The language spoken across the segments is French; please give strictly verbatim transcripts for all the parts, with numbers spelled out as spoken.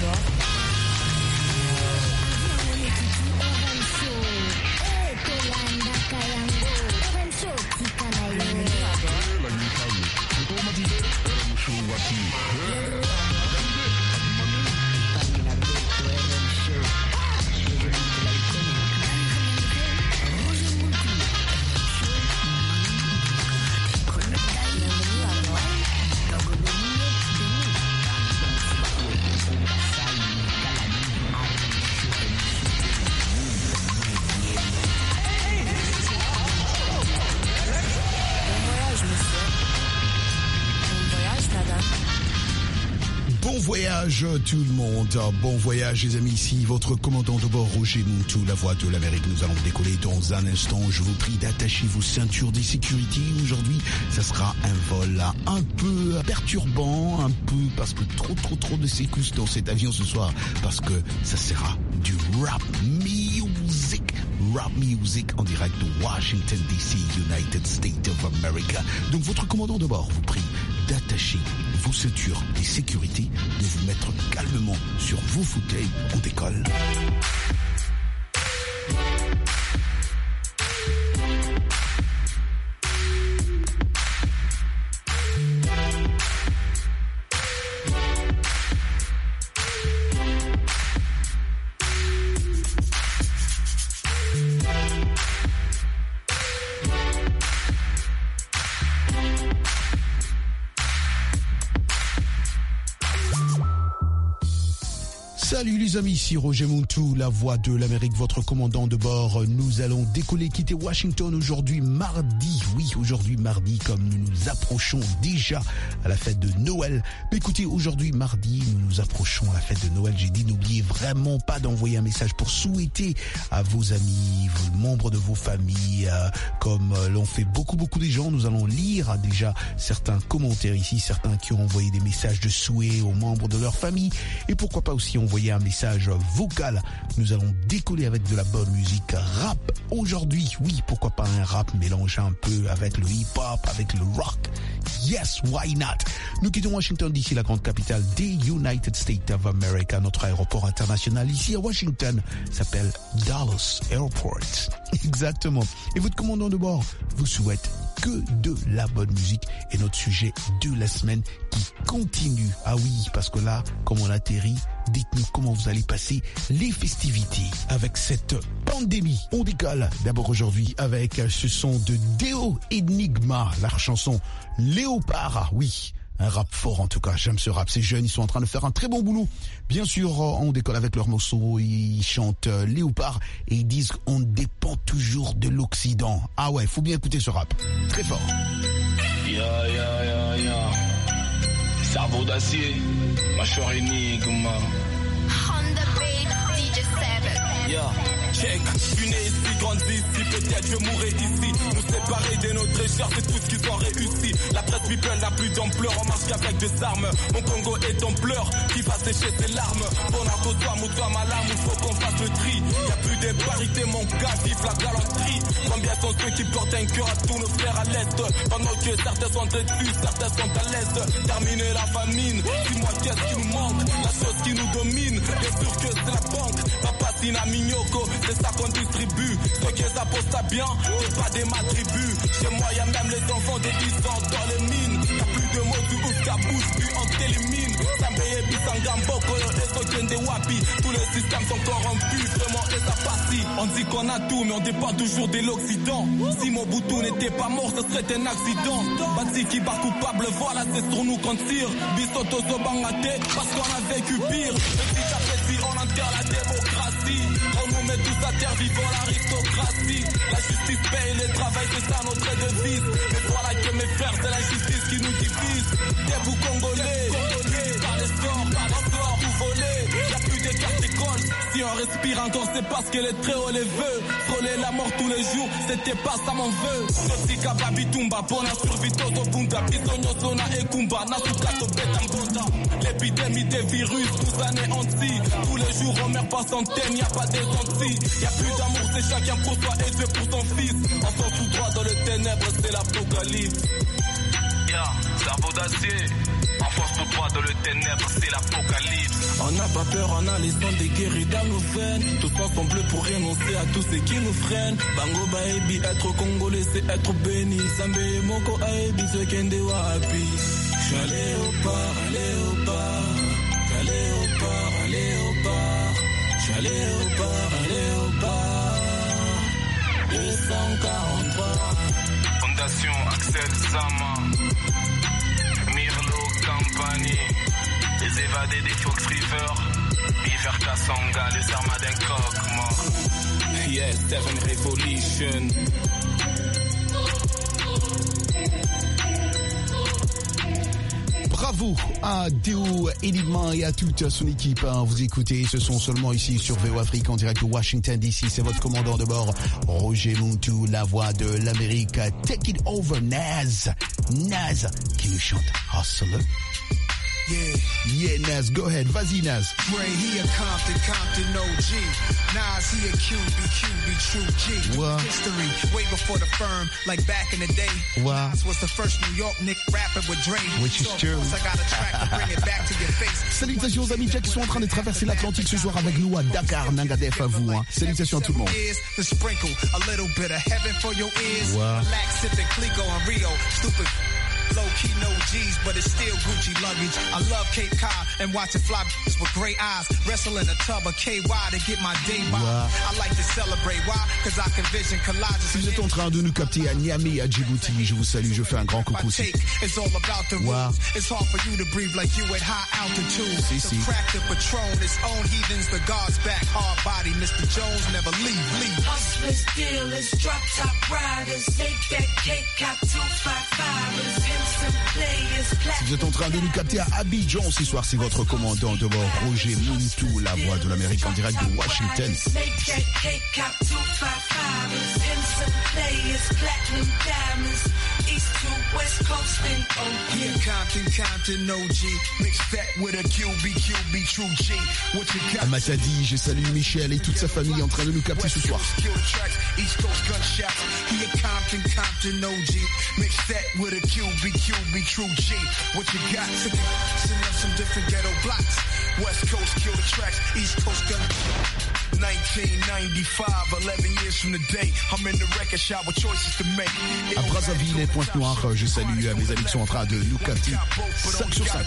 voyage tout le monde, bon voyage les amis, ici votre commandant de bord Roger Muntu, la voix de l'Amérique. Nous allons décoller dans un instant, je vous prie d'attacher vos ceintures de sécurité. Aujourd'hui, ça sera un vol un peu perturbant, un peu parce que trop trop trop de secousses dans cet avion ce soir, parce que ça sera du rap music. Rap music en direct de Washington D C, United States of America. Donc votre commandant de bord vous prie d'attacher vos ceintures de sécurité, de vous mettre calmement sur vos fauteuils. On décolle. Salut les amis, ici Roger Muntu, la voix de l'Amérique, votre commandant de bord. Nous allons décoller, quitter Washington aujourd'hui mardi. Oui, aujourd'hui mardi, comme nous nous approchons déjà à la fête de Noël. Mais écoutez, aujourd'hui mardi, nous nous approchons à la fête de Noël. J'ai dit, n'oubliez vraiment pas d'envoyer un message pour souhaiter à vos amis, vos membres de vos familles, euh, comme euh, l'ont fait beaucoup beaucoup de gens. Nous allons lire déjà certains commentaires ici, certains qui ont envoyé des messages de souhait aux membres de leur famille. Et pourquoi pas aussi envoyer un message vocal. Nous allons décoller avec de la bonne musique rap aujourd'hui. Oui, pourquoi pas un rap mélangé un peu avec le hip-hop, avec le rock. Yes, why not? Nous quittons Washington D C, la grande capitale des United States of America. Notre aéroport international ici à Washington s'appelle Dallas Airport. Exactement. Et votre commandant de bord vous souhaite que de la bonne musique et notre sujet de la semaine qui continue. Ah oui, parce que là, comme on atterrit, dites-nous comment vous allez passer les festivités avec cette pandémie. On décolle d'abord aujourd'hui avec ce son de Deo Enigma, la chanson Léopard. Oui, un rap fort en tout cas, j'aime ce rap, ces jeunes ils sont en train de faire un très bon boulot. Bien sûr, on décolle avec leur morceau, ils chantent euh, Léopard et ils disent on dépend toujours de l'Occident. Ah ouais, faut bien écouter ce rap, très fort. Ya ya ya ya, cerveau d'acier, mâchoire énigme. Honda Beat, D J seven. Ya, check, je suis né ici, grandi ici, peut-être je mourrai ici. Nous séparer de notre écharpe, c'est tout ce qu'ils ont réussi. La presse people n'a plus d'ampleur, on marche qu'avec des armes. Mon Congo est en pleurs, qui va sécher ses larmes. Bon à toi, mouton ma lame, il faut qu'on fasse le tri. Y'a plus de parité, mon gars, vive la galanterie. Combien sont ceux qui portent un cœur à tous nos frères à l'Est? Pendant que certains sont dessus, certains sont à l'Est. Terminer la famine, dis-moi qu'est-ce qui nous manque? La chose qui nous domine, bien sûr que c'est la banque. Papa Sina Mignoko, c'est ça qu'on distribue. Ceux qui apposent bien, c'est pas des matribus. Chez moi y'a même les enfants de dix ans dans les mines. Y'a plus de mots du ouf qu'à bouche, puis on t'élimine. Sambeye, Bisangam, Bokolo, et Soken des Wapi. Tous les systèmes sont corrompus, vraiment et ça passe. On dit qu'on a tout, mais on dépend toujours de l'Occident. Si Mobutu n'était pas mort, ce serait un accident. Bati qui bat coupable, voilà, c'est sur nous qu'on tire. Bisoto Sobangate, parce qu'on a vécu pire. Petit à petit, on enterre la démocratie. On nous met tous à terre, vivant l'aristocratie. La justice paye le travail, c'est ça notre devise. Mais voilà que mes frères, c'est la justice qui nous divise. Debout Congolais, Congolais, par les sorts, par les sorts, tout volé. Y'a plus de cartes d'école. Si on respire encore, c'est parce que les très haut les veut. Frôler la mort tous les jours, c'était pas ça mon vœu. Sotika Babitumba, bona survie todo bunda. Bisogno sona et kumba, nasuka to betambonda. L'épidémie des virus, tous anéantis. Tous les jours on meurt par centaines, y'a pas des gentils. Y'a plus d'amour, c'est chacun pour soi et Dieu pour son fils. On sort tout droit dans les ténèbres, c'est l'apocalypse. Ya, yeah, cerveau d'acier, Enfonce tout droit dans le ténèbre, c'est l'apocalypse. On n'a pas peur, on a les sons des guéris dans nos veines. Tous ensemble pour renoncer à tout ce qui nous freine. Bango baebi, être congolais c'est être béni. Sambe moko aebi, ce kende wapi. J'allais au bar, allez au bar. J'allais au bar, allez au bar. J'allais au bar, allez au bar. deux cent quarante-trois. Fondation Axel Sama. Mirlo Company. Les évadés des Fox River. River Kassanga, le serment d'un coq mort. Yes, Seven Revolution. Bravo à Théo Enigma et à toute son équipe. Vous écoutez ce son seulement ici sur V O Afrique en direct de Washington D C. C'est votre commandant de bord, Roger Muntu, la voix de l'Amérique. Take it over, Naz. Naz qui nous chante Hustler. Yeah. Yeah, Naz, go ahead. Vas-y, Naz. Ray, he a Compton, Compton O G. Nas, he a Q B, Q B, true G. What? History, way before the firm, like back in the day. What? Nas was the first New York Nick rapper with Dre. Which is so true. I got a track to bring it back to your face. Salutations aux amis Jack qui sont en train de traverser l'Atlantique ce soir avec nous à Dakar. Nangadef à vous. Hein. Salutations à tout le monde. To sprinkle a little bit of heaven for your ears. Wow. Relax, sipping Clico and Rio. Stupid. Low key, no G's, but it's still Gucci luggage. I love Cape Cod and watching fly b****s with great eyes. Wrestle in a tub of K Y to get my day by. Wow. I like to celebrate. Why? Cause I can vision collages. Si vous êtes en train de nous capter à Niamey, à Djibouti, je vous salue, je fais un grand coucou. Take, it's all about the Wow. rules. It's hard for you to breathe like you at high altitude. Si, so si. crack the Patron, its own heathens, the God's back. Hard body, Mister Jones never leave, leave. Hustlers, dealers, drop top riders, take that cake, cop two five fivers, pimps and players, Si vous êtes en train de nous capter à Abidjan ce soir, c'est votre commandant de bord, Roger Muntu, la voix de l'Amérique en direct de Washington. make that cake, cop two five fivers, pimps and players, platinum diamonds, east to west coast and O G. Yeah, Compton, Compton, O G. Mix that with a Q B, Q B, true G. What you got? À Matadi, je salue Michel et toute sa famille en train de nous capter ce soir. Kill the tracks, East Coast gunshots. He a Compton, Compton, O G. Mix that with a Q B, Q B, true G. What you got? Send up some different ghetto blocks. West Coast, kill the tracks. East Coast gun. nineteen ninety-five, eleven years from the day. I'm in the record shop with choices to make. À Brazzaville et Pointe-Noire, je salue mes amis qui sont en train de nous capter. cinq sur cinq.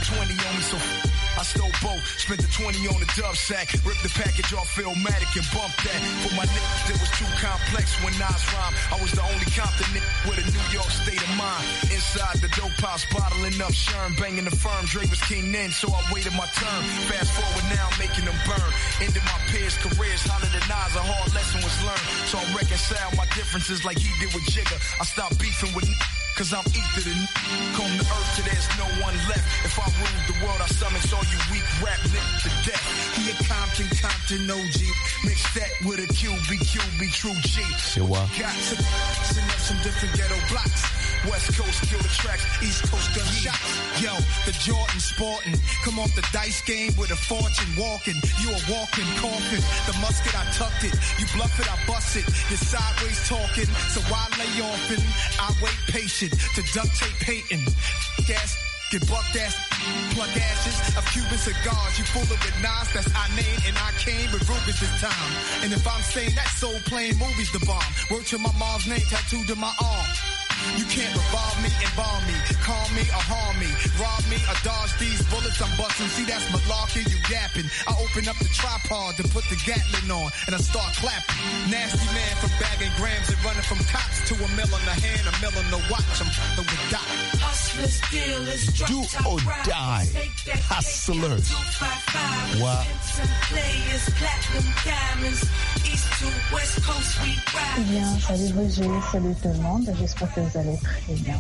I stole both, spent the twenty on the dub sack, ripped the package off Philmatic and bumped that. For my niggas, it was too complex when Nas rhymed. I was the only Compton nigga with a New York state of mind. Inside the dope house, bottling up Sherm, banging the firm. Dre was king then, so I waited my turn. Fast forward now, making them burn. Ended my peers' careers, hotter than Nas, a hard lesson was learned. So I reconcile my differences like he did with Jigga. I stopped beefing with cause I'm ether than come to earth till there's no one left. If I ruled the world, I summons all you weak rap niggas to death. He a Compton, Compton O G. Mix that with a Q B, Q B, true G. C'est what? Got to send up some different ghetto blocks. West Coast, kill the tracks. East Coast, gun shots. Yo, the Jordan sporting. Come off the dice game with a fortune walking. You a walking coffin. The musket, I tucked it. You bluff it, I bust it. You're sideways talking, so why lay off it? I wait patient to duct tape hating. Gas, get bucked ass, pluck ashes of Cuban cigars. You full of with Nas, that's I name, and I came with Rubens this time. And if I'm saying that soul playing movies the bomb, word to my mom's name tattooed to my arm. You can't revolve me, embalm me, call me or harm me, rob me or dodge these bullets I'm busting. See, that's malarkey, you yapping. I open up the tripod to put the Gatlin on, and I start clapping. Nasty man from bagging grams and running from cops to a mill on the hand, a mill on the watch. I'm f***ing with Doc. Hustlers, dealers, drop Do top or riders, die. take that cake, Hustlers. cop two five fivers, Wow. pimps and players, platinum diamonds, east to west coast we Eh ride. bien, salut Roger, salut tout le monde, j'espère que vous allez très bien.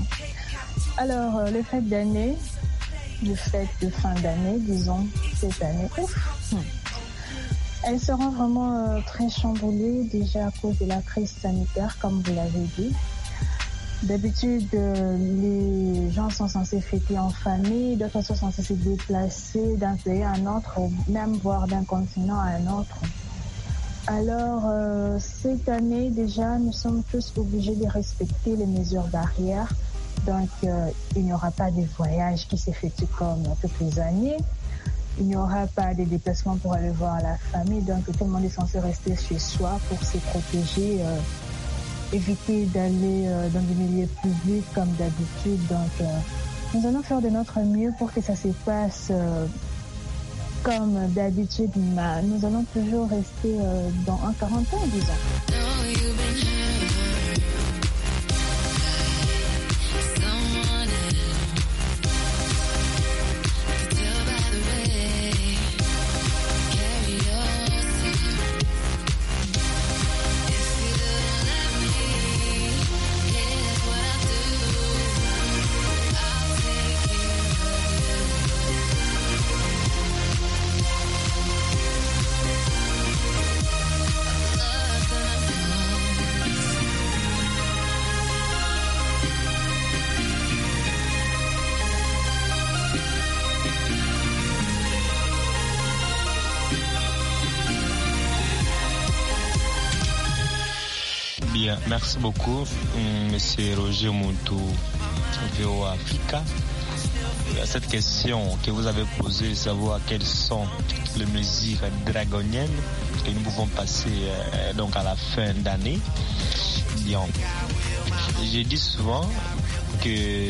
Alors, euh, les fêtes d'année, les fêtes de fin d'année, disons, cette année, ouf, hmm. elles seront vraiment euh, très chamboulées déjà à cause de la crise sanitaire, comme vous l'avez dit. D'habitude, euh, les gens sont censés fêter en famille, d'autres sont censés se déplacer d'un pays à un autre, ou même voire d'un continent à un autre. Alors, euh, cette année, déjà, nous sommes tous obligés de respecter les mesures barrières Donc, euh, il n'y aura pas des voyages qui s'effectuent comme toutes les années. Il n'y aura pas de déplacements pour aller voir la famille. Donc, tout le monde est censé rester chez soi pour se protéger, euh, éviter d'aller euh, dans des milieux publics comme d'habitude. Donc, euh, nous allons faire de notre mieux pour que ça se passe euh, comme d'habitude. Mais nous allons toujours rester euh, dans un quarantaine, disons. Bien, merci beaucoup, Monsieur Roger Montou, V O A Africa. Cette question que vous avez posée, de savoir quelles sont les mesures draconiennes que nous pouvons passer euh, donc à la fin d'année. Bien, je dis souvent que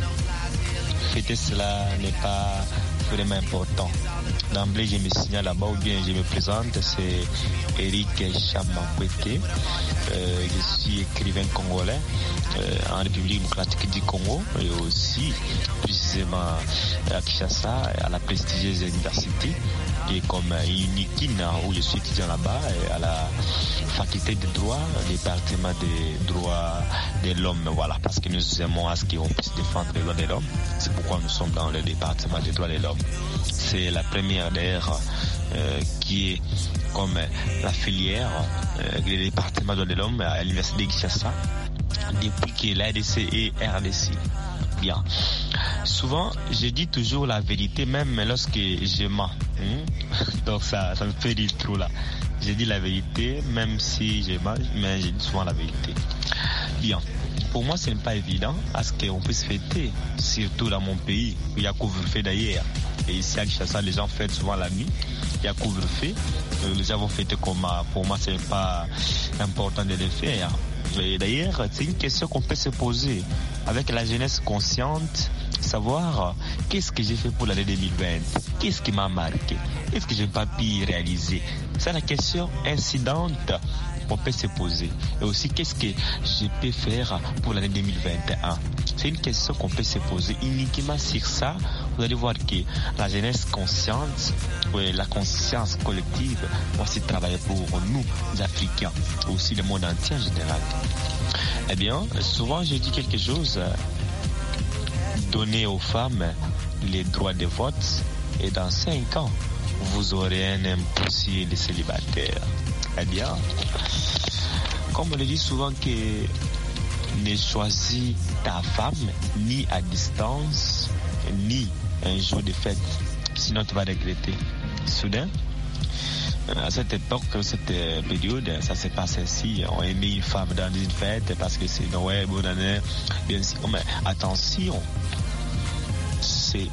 fêter cela n'est pas vraiment important. D'emblée, je me signale là-bas ou bien je me présente, c'est Eric Chamakwete. Euh, je suis écrivain congolais euh, en République démocratique du Congo et aussi précisément à Kinshasa, à la prestigieuse université qui est comme Unikina où je suis étudiant là-bas et à la faculté de droit, département des droits de l'homme, voilà, parce que nous aimons à ce qu'on puisse défendre les droits de l'homme. C'est pourquoi nous sommes dans le département des droits de l'homme. C'est la première d'ailleurs euh, qui est comme la filière euh, du département des droits de l'homme à l'université de Kinshasa depuis que l'A D C et R D C. Bien. Souvent, je dis toujours la vérité, même lorsque je mens. Hein? Donc ça, ça me fait rire trop là. Je dis la vérité, même si je mens, mais je dis souvent la vérité. Bien. Pour moi, ce n'est pas évident à ce qu'on puisse fêter, surtout dans mon pays, où il y a couvre-feu d'ailleurs. Et ici à Kinshasa, les gens fêtent souvent la nuit. Il y a couvre-feu. Les gens vont fêter comme pour moi, ce n'est pas important de le faire. Et d'ailleurs, c'est une question qu'on peut se poser avec la jeunesse consciente, savoir qu'est-ce que j'ai fait pour l'année deux mille vingt, qu'est-ce qui m'a marqué, est-ce que je n'ai pas pu réaliser. C'est la question incidente qu'on peut se poser. Et aussi, qu'est-ce que je peux faire pour l'année deux mille vingt et un. C'est une question qu'on peut se poser uniquement sur ça. Vous allez voir que la jeunesse consciente, ouais, la conscience collective, va aussi travailler pour nous, les Africains, aussi le monde entier en général. Eh bien, souvent je dis quelque chose, donner aux femmes les droits de vote et dans cinq ans, vous aurez un impossible célibataire. Eh bien, comme on le dit souvent que ne choisis ta femme ni à distance, ni un jour de fête, sinon tu vas regretter. Soudain, à cette époque, cette période, ça se passe ainsi. On a mis une femme dans une fête parce que c'est Noël, bonne année, bien sûr. Mais attention, c'est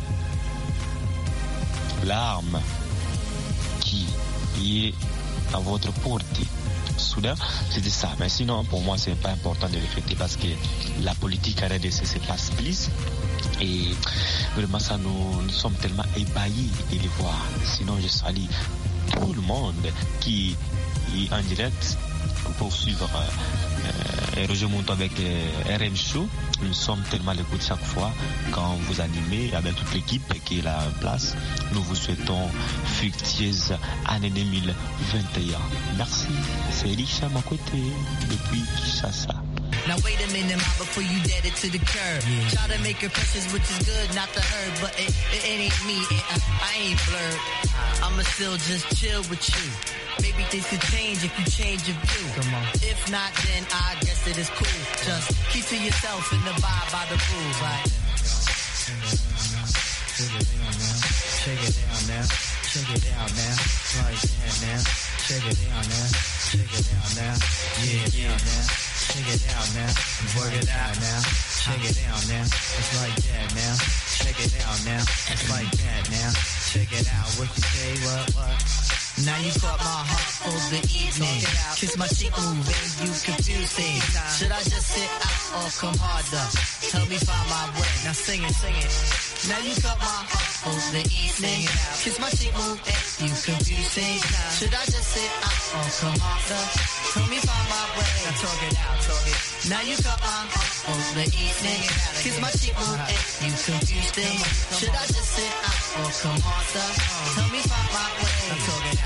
l'arme qui est à votre portée. Soudain, c'était ça. Mais sinon, pour moi, c'est pas important de le fêter parce que la politique à R D C se passe plus. Et vraiment, ça, nous, nous sommes tellement ébahis de les voir. Sinon, je salue tout le monde qui est en direct pour suivre euh, Roger Montou avec euh, R M Show. Nous sommes tellement à l'écoute chaque fois quand vous animez avec toute l'équipe qui est là en place. Nous vous souhaitons fructueuse année deux mille vingt et un. Merci. C'est Eric Chamakwete depuis Kinshasa. Now wait a minute, ma, before you dead it to the curb. Yeah. Try to make her precious, which is good, not the herb, but it, it, it ain't me, it, uh, I ain't blurred. I'ma still just chill with you. Maybe things could change if you change your view. Come on. If not, then I guess it is cool. Just keep to yourself and abide by the rules, right? Shake it down now. Check it out now. Right there now. Check it out now. Check it out now. Yeah, yeah, now. Check it out now. Work it out now. Check it out now. It's like that now. Check it out now. It's like that now. Check it out. What you say? What? What? Now you caught my heart for the evening. Kiss my cheek moving, you confuse things. Should I just sit out or come harder? Tell me find my way. Now sing it, sing it. Now you caught my heart for the evening. Kiss my cheek moving, you confuse things. Should I just sit out or come harder? Tell me find my way. Now talk it out, talk it. Now you caught my heart for the evening. Kiss my cheek moving, you confuse things. Should I just sit out or come harder? Tell me find my way. Now talk it out.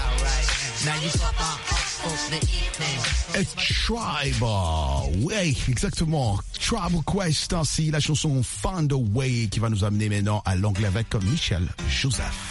A Tribe, oui, exactement. Tribe Quest, ainsi la chanson Find a Way qui va nous amener maintenant à l'anglais avec Michel Joseph.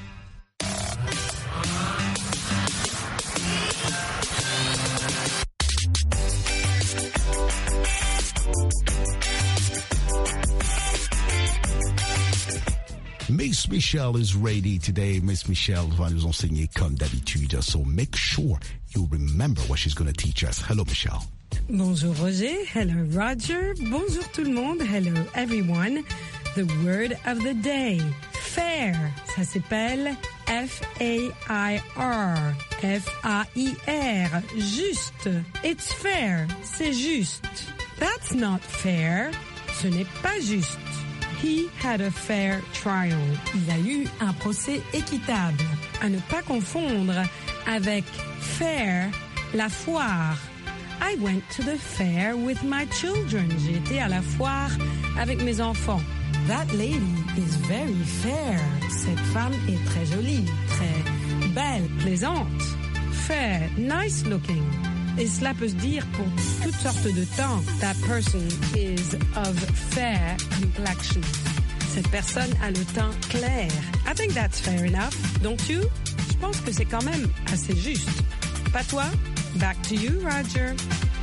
Miss Michelle is ready today. Miss Michelle va nous enseigner comme d'habitude. So make sure you remember what she's going to teach us. Hello, Michelle. Bonjour, Roger. Hello, Roger. Bonjour, tout le monde. Hello, everyone. The word of the day. Fair. Ça s'appelle F A I R. F A I R. Juste. It's fair. C'est juste. That's not fair. Ce n'est pas juste. He had a fair trial. Il a eu un procès équitable. À ne pas confondre avec fair, la foire. I went to the fair with my children. J'ai été à la foire avec mes enfants. That lady is very fair. Cette femme est très jolie, très belle, plaisante. Fair, nice looking. Et cela peut se dire pour toutes sortes de temps. That person is of fair complexion. Cette personne a le teint clair. I think that's fair enough, don't you? Je pense que c'est quand même assez juste. Pas toi? Back to you, Roger.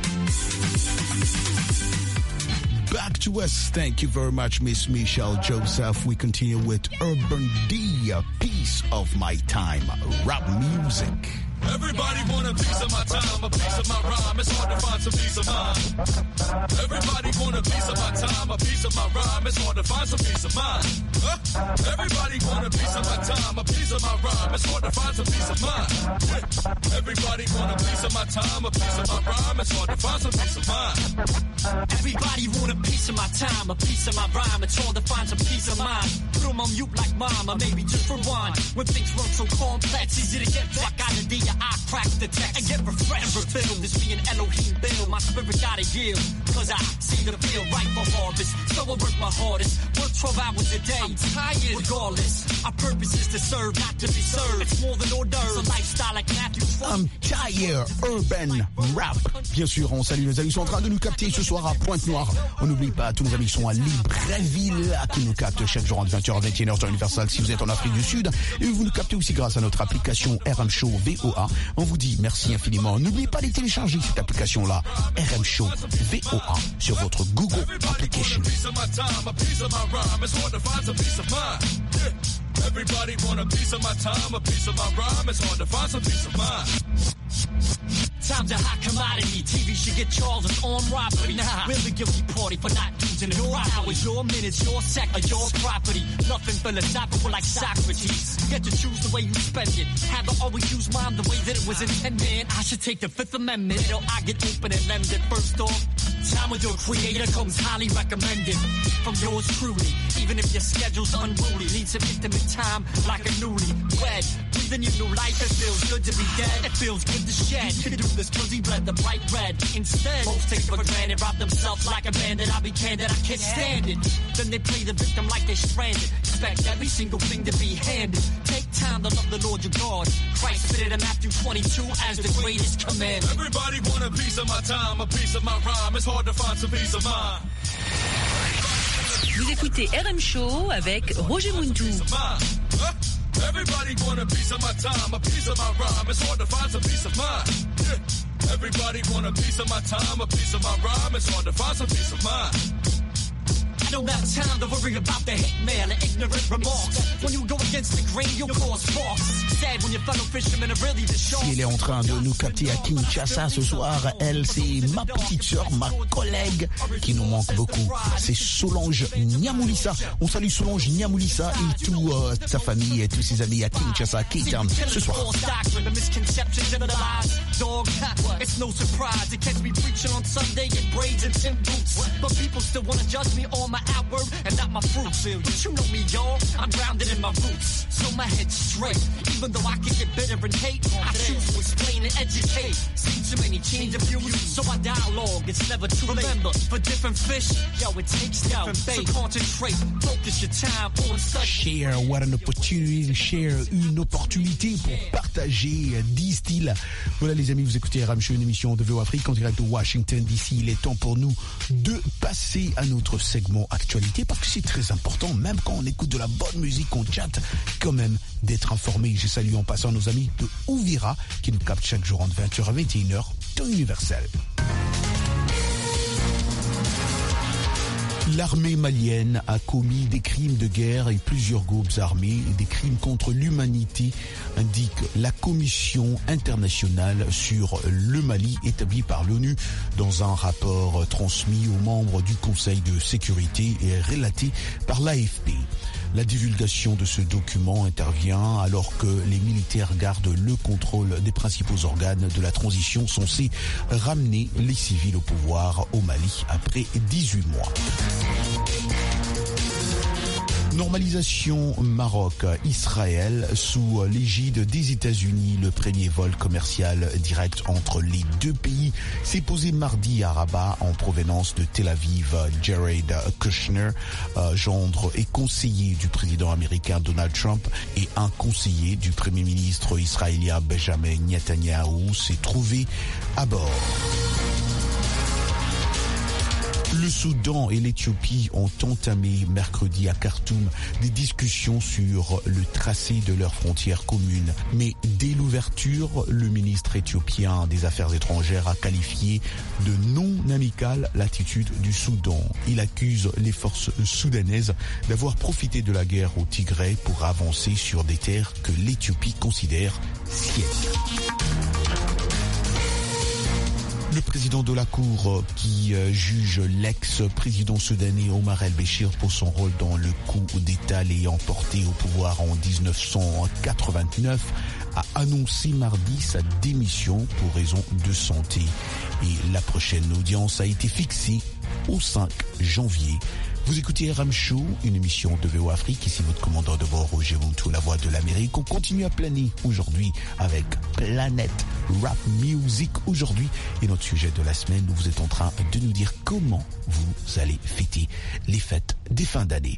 Back to us. Thank you very much, Miss Michelle Joseph. We continue with Urban D, a piece of my time, rap music. Everybody want a piece of my time, a piece of my rhyme. It's hard to find some peace of mind. Everybody want a piece of my time, a piece of my rhyme. It's hard to find some peace of mind. Huh? Everybody want a piece of my time, a piece of my rhyme. It's hard to find some peace of mind. Everybody want a piece of my time, a piece of my rhyme. It's hard to find some peace of mind. Everybody want a piece of my time, a piece of my rhyme. It's hard to find some peace of mind. Put 'em on mute like mama, maybe just rewind. When things run so complex, easy to get back out of the I crack the text and get refreshed and refilled. This being Elohim build, my spirit gotta yield. Cause I see the field right for harvest. So I work my hardest, work twelve hours a day. I'm tired, regardless. Our purpose is to serve, not to be served. It's more than hors d'oeuvres. It's a lifestyle like Matthew I'm tired, urban rap. Bien sûr, on salue nos amis qui sont en train de nous capter ce soir à Pointe-Noire. On n'oublie pas tous nos amis qui sont à Libreville, qui nous captent chaque jour en vingt heures à vingt et une heures sur Universal si vous êtes en Afrique du Sud. Et vous nous captez aussi grâce à notre application R M Show V O A. On vous dit merci infiniment. N'oubliez pas de télécharger cette application-là, R M Show V O A, sur votre Google Application. Everybody want a piece of my time, a piece of my rhyme. It's hard to find some peace of mind. Time's a hot commodity. T V should get Charles on robbery. Nah, really guilty party for not using it. Your hours, your minutes, your sector, your property. Nothing philosophical like Socrates. You get to choose the way you spend it. Have to always use mine the way that it was intended. I should take the Fifth Amendment. It'll I get open and lend it. First off, time with your creator comes highly recommended. From yours truly, even if your schedule's unruly. Need some intimate time like a newlywed. Breathing your new life, it feels good to be dead. It feels good to shed. You can do this cause he bled the bright red. Instead, most take it for granted, rob themselves like a bandit. I'll be candid, I can't stand it. Then they play the victim like they're stranded. Expect every single thing to be handed. Take time to love the Lord your God. Christ fitted in Matthew twenty-two as the greatest command. Everybody want a piece of my time, a piece of my rhyme. It's hard to find some peace of mind. Vous écoutez R M Show avec Roger Muntou. Everybody want a piece of my time, a piece of my rhyme. It's hard to find some peace of mind. Yeah. Everybody want a piece of my time, a piece of my rhyme. It's hard to find some peace of mind. don't have time to worry about the hitman and ignorant remarks. When you go against the grain, you'll cause sparks. Sad when your fellow fishermen are really the sharks. Si elle est en train de nous capter à Kinshasa ce soir, elle, c'est ma petite sœur, ma collègue, qui nous manque beaucoup. C'est Solange Niamoulissa. On salue Solange Niamoulissa et toute euh, sa famille et tous ses amis à Kinshasa, Cape Town, ce soir. It's no surprise it catch me preaching on Sunday in braids and tin boots. But people still wanna judge me on my outward and not my fruits. But you know me, y'all, I'm grounded in my roots. So my head's straight, even though I can get bitter and hate. I choose to explain and educate. Seen too many change of views, so I dialogue, it's never too late. Remember, for different fish, yo, it takes different bait. So concentrate, focus your time on such. Share, what an opportunity to share, une opportunité pour partager, disent-ils. Voilà les amis, vous écoutez R M Show, une émission de V O Afrique en direct de Washington D C. Il est temps pour nous de passer à notre segment actualité parce que c'est très important, même quand on écoute de la bonne musique, on chatte, quand même d'être informé. Je salue en passant nos amis de Ouvira qui nous captent chaque jour entre vingt heures à vingt et une heures, temps universel. L'armée malienne a commis des crimes de guerre et plusieurs groupes armés, des crimes contre l'humanité, indique la Commission internationale sur le Mali établie par l'ONU dans un rapport transmis aux membres du Conseil de sécurité et relaté par l'A F P. La divulgation de ce document intervient alors que les militaires gardent le contrôle des principaux organes de la transition censés ramener les civils au pouvoir au Mali après dix-huit mois. Normalisation Maroc-Israël sous l'égide des États-Unis. Le premier vol commercial direct entre les deux pays s'est posé mardi à Rabat en provenance de Tel Aviv. Jared Kushner, euh, gendre et conseiller du président américain Donald Trump et un conseiller du premier ministre israélien Benjamin Netanyahu, s'est trouvé à bord. Le Soudan et l'Éthiopie ont entamé mercredi à Khartoum des discussions sur le tracé de leurs frontières communes. Mais dès l'ouverture, le ministre éthiopien des Affaires étrangères a qualifié de non amicale l'attitude du Soudan. Il accuse les forces soudanaises d'avoir profité de la guerre au Tigré pour avancer sur des terres que l'Éthiopie considère siennes. Le président de la Cour qui juge l'ex-président soudanais Omar el-Béchir pour son rôle dans le coup d'État l'ayant porté au pouvoir en dix-neuf cent quatre-vingt-neuf a annoncé mardi sa démission pour raison de santé. Et la prochaine audience a été fixée au cinq janvier. Vous écoutez R M Show, une émission de V O Afrique. Ici votre commandant de bord, Roger Mountou, la voix de l'Amérique. On continue à planer aujourd'hui avec Planète Rap Music aujourd'hui. Et notre sujet de la semaine, vous êtes en train de nous dire comment vous allez fêter les fêtes des fins d'année.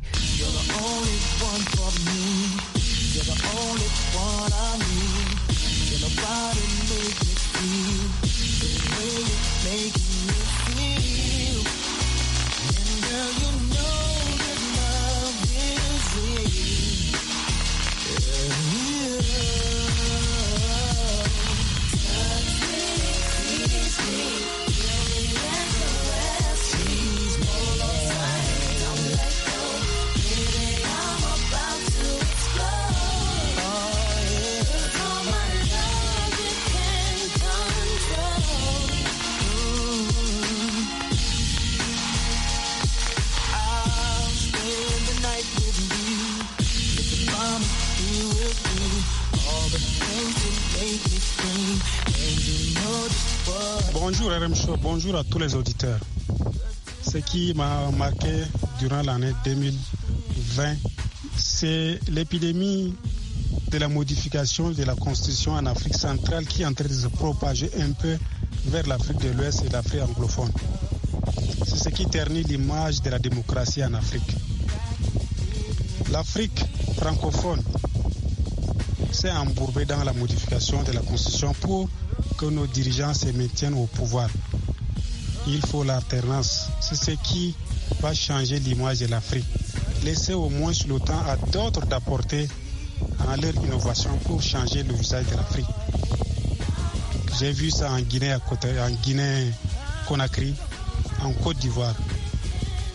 Bonjour R M Show, bonjour à tous les auditeurs. Ce qui m'a marqué durant l'année deux mille vingt, c'est l'épidémie de la modification de la constitution en Afrique centrale qui est en train de se propager un peu vers l'Afrique de l'Ouest et l'Afrique anglophone. C'est ce qui ternit l'image de la démocratie en Afrique. L'Afrique francophone s'est embourbée dans la modification de la constitution pour que nos dirigeants se maintiennent au pouvoir. Il faut l'alternance. C'est ce qui va changer l'image de l'Afrique. Laissez au moins le temps à d'autres d'apporter à leur innovation pour changer le visage de l'Afrique. J'ai vu ça en Guinée, à côté, en Guinée, Conakry, en Côte d'Ivoire.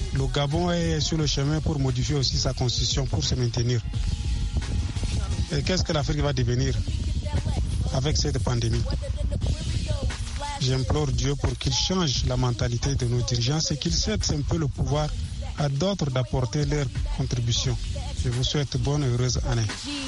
Le Gabon est sur le chemin pour modifier aussi sa constitution pour se maintenir. Et qu'est-ce que l'Afrique va devenir avec cette pandémie? J'implore Dieu pour qu'il change la mentalité de nos dirigeants et qu'il cède un peu le pouvoir à d'autres d'apporter leur contribution. Je vous souhaite bonne et heureuse année.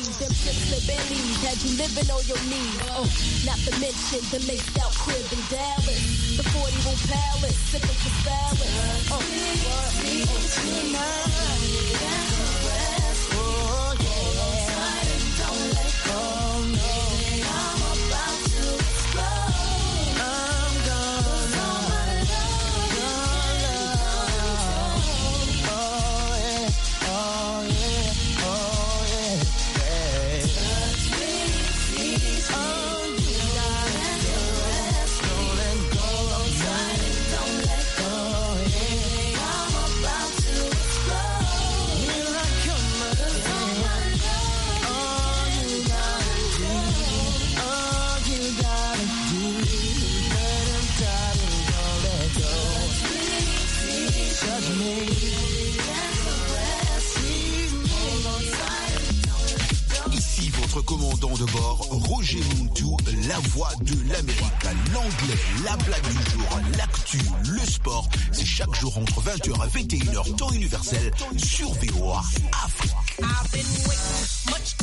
Commandant de bord, Roger Muntu, la voix de l'Amérique, l'anglais, la blague du jour, l'actu, le sport, c'est chaque jour entre vingt heures et vingt et une heures, temps universel, sur V O A Afrique. Much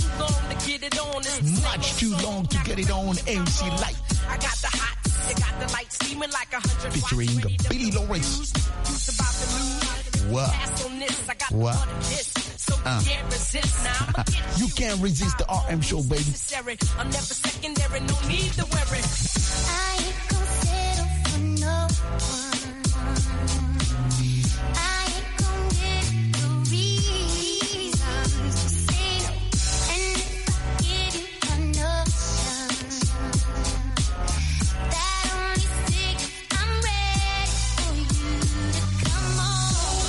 too long to get it on, M C Light. Featuring Billy Lawrence. What? What? Uh. You can't resist the R M show, baby. I'm never secondary, no need to worry. I ain't gon' settle for no one. I ain't gon' get the reasons to say no. And if I give you enough chance, that only signals I'm ready for you to come on.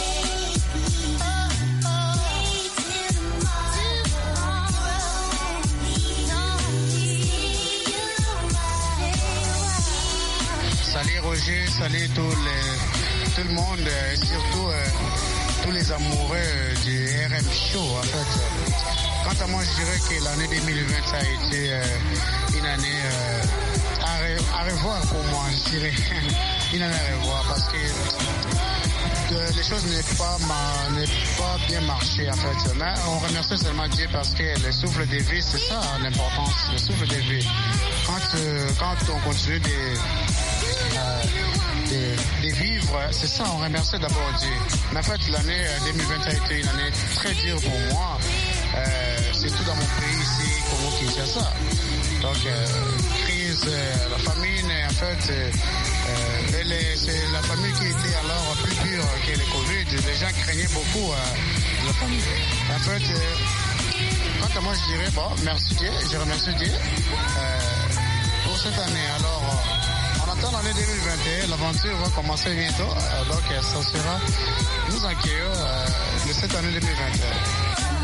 Salut Roger, salut tout, les, tout le monde, et surtout euh, tous les amoureux du R M Show. En fait, quant à moi, je dirais que l'année deux mille vingt ça a été euh, une année euh, à, re, à revoir pour moi, je dirais. Une année à revoir parce que de, les choses n'ont pas, pas bien marché en fait. Mais on remercie seulement Dieu parce que le souffle de vie, c'est ça l'importance, le souffle de vie. Quand, euh, quand on continue de Euh, de, de vivre, c'est ça, on remercie d'abord Dieu. Mais en fait, l'année deux mille vingt a été une année très dure pour moi, euh, surtout dans mon pays ici, Congo Kinshasa. Donc, euh, crise, euh, la famine, en fait, euh, les, c'est la famille qui était alors plus dure que le Covid. Les gens craignaient beaucoup euh, la famine. En fait, euh, quant à moi, je dirais, bon, merci Dieu, je remercie Dieu euh, pour cette année. Alors, dans l'année deux mille vingt et un, l'aventure va commencer bientôt, donc ça sera, nous accueillons euh, de cette année deux mille vingt et un.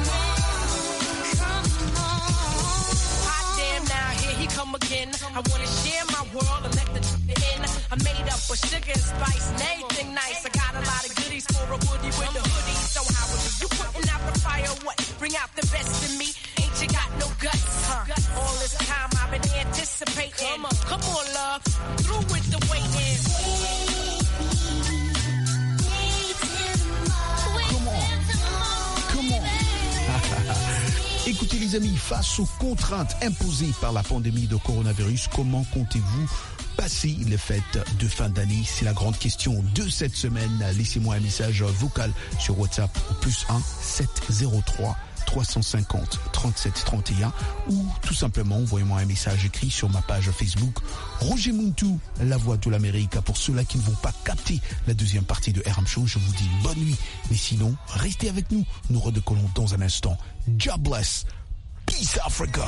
Come again. I wanna share my world and let the in. I'm made up of sugar and spice and everything nice. I got a lot of goodies for a woody with the hoodie. So how are you putting out the fire? What? Bring out the best in me. Ain't you got no guts? Huh? All this time I've been anticipating. Come on, come on, love. Through with the waiting. Come on, come on. Écoutez les amis, face aux contraintes imposées par la pandémie de coronavirus, comment comptez-vous passer les fêtes de fin d'année? C'est la grande question de cette semaine. Laissez-moi un message vocal sur WhatsApp au plus un sept zéro trois trois cent cinquante trente-sept trente et un ou tout simplement envoyez-moi un message écrit sur ma page Facebook Roger Muntu, la voix de l'Amérique. Pour ceux-là qui ne vont pas capter la deuxième partie de R M Show, je vous dis bonne nuit. Mais sinon, restez avec nous. Nous redécollons dans un instant. God bless. Peace Africa.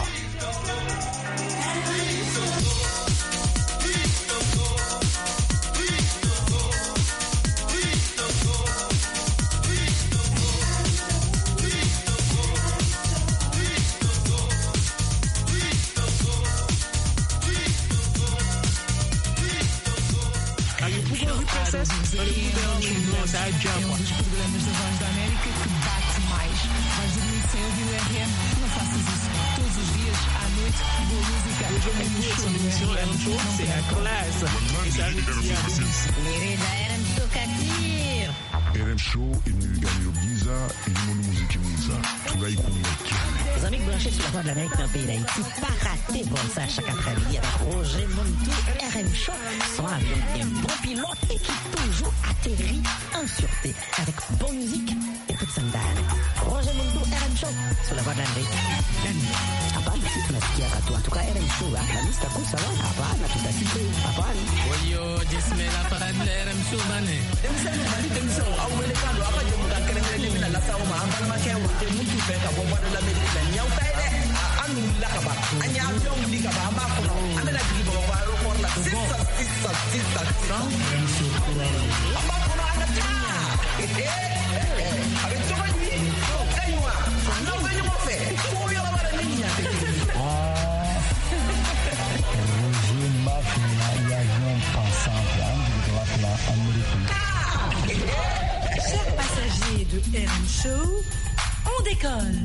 Are you sucesso. É um dos programas da Voz da América que bate mais. Vais dormir sem ouvir o R M? Não faças isso. Todos os dias, à noite, boa música. É no show do R M. C'est la classe. Querida, R M Show Katir. R M Show inu ganyo giza inu muziki mwiza tugayikumira cyane. Les amis branchés sur la Voix de l'Amérique dans le pays d'Haïti, pas rater bon ça chaque après-midi avec Roger Montou, R M Show, son avion qui est un bon pilote et qui toujours atterrit en sûreté avec bonne musique et toute sandale. Roger Montou, R M Show, sur la Voix de l'Amérique. Hapana, si tunasikia katu, en tout cas R M Show, la lista kusa wa, hapana, tutasikia, hapana. Oyo, jismela parade la R M Show bane. Temsani bali temso, awele kando, apa jemu ka kerengere ni mina la sawo ma, ambana ma kewa, te mutu peka, bo Voix de l'Amérique la nyau taide, anu la kaba, anya avion li kaba, amba kono, anda la jigi bo ba ro por la, sisa, sisa, sisa, sisa. Amba kono anda ta. Eh eh. Avec toi lui, kaywa, anda venyo mo fe, ko yo la bara ni nya. Roger Mafia, il y a un pensant, Chers passagers de R M Show, on décolle.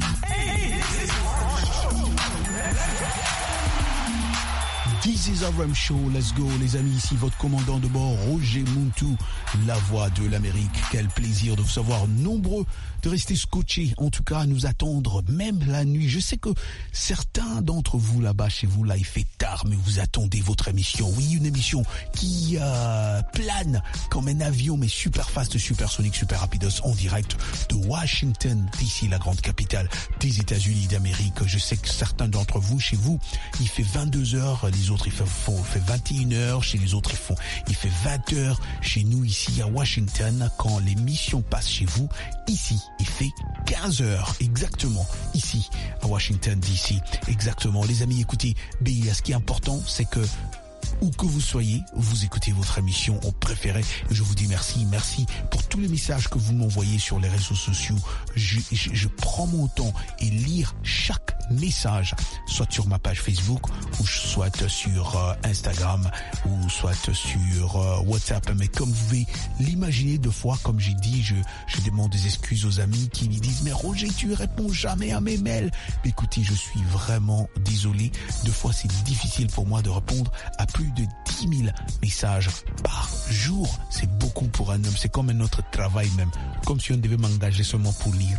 This is R M Show, let's go les amis, ici votre commandant de bord Roger Montou, la voix de l'Amérique. Quel plaisir de vous savoir nombreux, de rester scotchés, en tout cas à nous attendre même la nuit. Je sais que certains d'entre vous là-bas chez vous, là il fait tard, mais vous attendez votre émission. Oui, une émission qui euh, plane comme un avion, mais super fast, supersonique, super rapidos, en direct de Washington, D C, la grande capitale des États-Unis d'Amérique. Je sais que certains d'entre vous, chez vous, il fait vingt-deux heures, les autres il fait, font, il fait vingt et une heures, chez les autres ils font, il fait vingt heures, chez nous ici à Washington, quand l'émission passe chez vous, ici il fait quinze heures, exactement, ici à Washington D C, exactement. Les amis, écoutez, B, ce qui est important, c'est que où que vous soyez, vous écoutez votre émission préférée. Je vous dis merci, merci pour tous les messages que vous m'envoyez sur les réseaux sociaux. Je, je, je prends mon temps et lire chaque message, soit sur ma page Facebook, ou soit sur euh, Instagram, ou soit sur euh, WhatsApp. Mais comme vous pouvez l'imaginer, deux fois, comme j'ai dit, je, je demande des excuses aux amis qui me disent « Mais Roger, tu réponds jamais à mes mails !» Mais écoutez, je suis vraiment désolé. Deux fois, c'est difficile pour moi de répondre à plus de dix mille messages par jour. C'est beaucoup pour un homme. C'est comme un autre travail même. Comme si on devait m'engager seulement pour lire.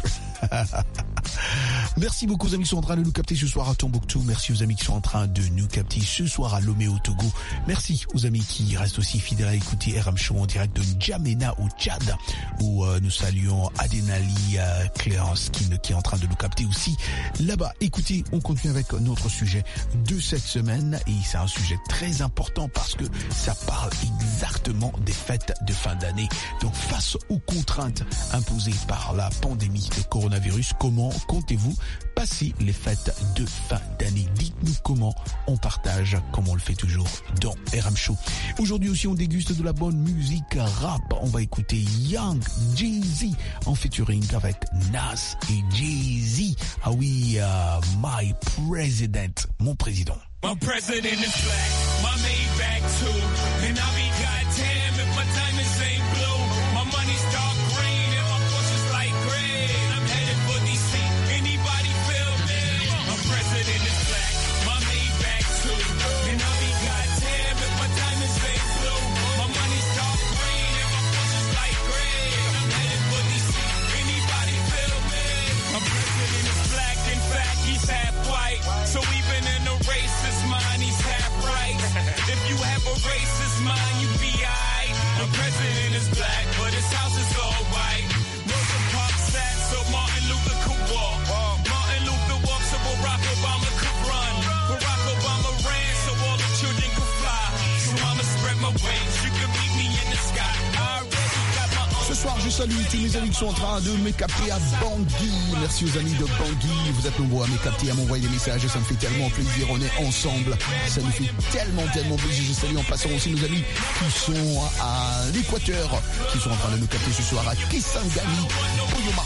Merci beaucoup aux amis qui sont en train de nous capter ce soir à Tombouctou. Merci aux amis qui sont en train de nous capter ce soir à Lomé au Togo. Merci aux amis qui restent aussi fidèles à écouter R M Show en direct de N'Djamena au Tchad, où euh, nous saluons Adenali euh, Cléance qui, qui est en train de nous capter aussi là-bas. Écoutez, on continue avec notre sujet de cette semaine et c'est un sujet très important parce que ça parle exactement des fêtes de fin d'année. Donc face aux contraintes imposées par la pandémie de coronavirus, comment comptez-vous passer les fêtes de fin d'année? Dites-nous comment on partage, comme on le fait toujours dans R M Show. Aujourd'hui aussi, on déguste de la bonne musique rap. On va écouter Young Jay-Z en featuring avec Nas et Jay-Z. Ah oui, uh, My President, mon président. My president is black, my Maybach too. And I'll be goddamn if my diamonds ain't blue. My money's dark green and my Porsche's light gray. And I'm headed for D C. Anybody feel me? My president is black, my Maybach too. And I'll be goddamn if my diamonds ain't blue. My money's dark green and my Porsche's light gray. And I'm headed for D C. Anybody feel me? My president is black, in fact he's half white. So even in a racist mind, he's half right. If you have a racist mind, you be alright. The president is black, but his house is all white. Rosa Parks sat so Martin Luther could walk. Martin Luther walked so Barack Obama could run. Barack Obama ran so all the children could fly. So I'ma spread my wings, you can meet me in the sky. I already got my own. Ce soir, je salue tous mes amis qui sont en train de me capter à Bangui. Merci aux amis de Bangui. Vous êtes nombreux à me capter, à m'envoyer des messages. Ça me fait tellement plaisir. On est ensemble. Ça nous fait tellement, tellement plaisir. Je salue en passant aussi nos amis qui sont à l'Équateur, qui sont en train de nous capter ce soir à Kisangani, Oyoma.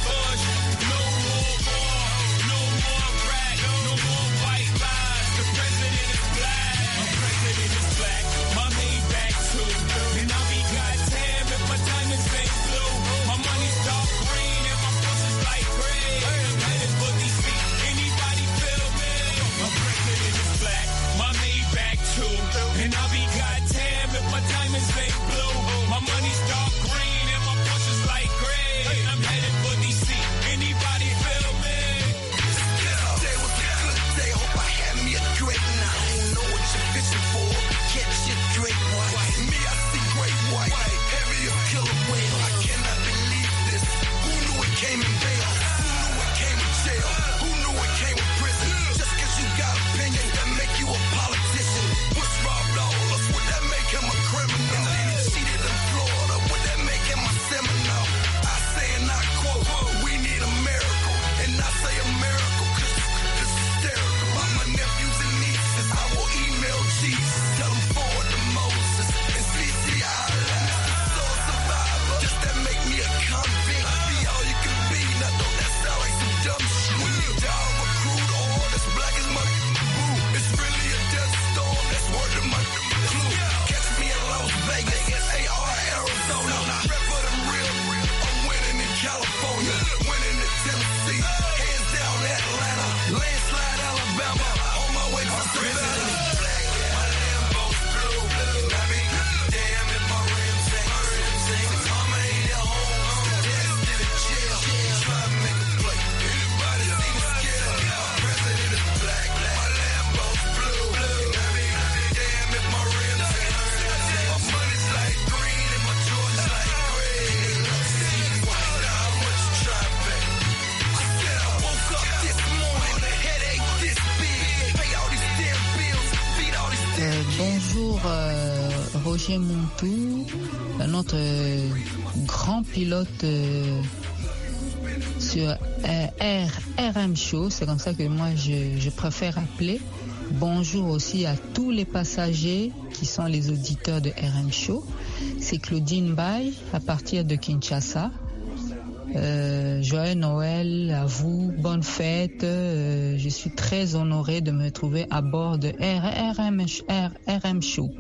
bonjour euh, Roger Montou, notre euh, grand pilote euh, sur euh, R, RM Show, c'est comme ça que moi je, je préfère appeler. Bonjour aussi à tous les passagers qui sont les auditeurs de R M Show. C'est Claudine Bay à partir de Kinshasa. Euh, joyeux Noël à vous, bonne fête. Euh, je suis très honorée de me trouver à bord de R M, R, R M Show.